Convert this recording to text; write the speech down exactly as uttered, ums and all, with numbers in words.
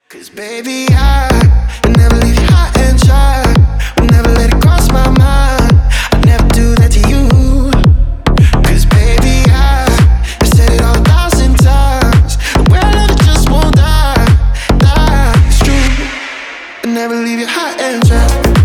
Cause baby, I will never leave you high and dry. Will never let it cross my mind. I'd never do that to you. Cause baby, I have said it all a thousand times. The way I love it just won't die, die. It's true, I'll never leave you high and dry.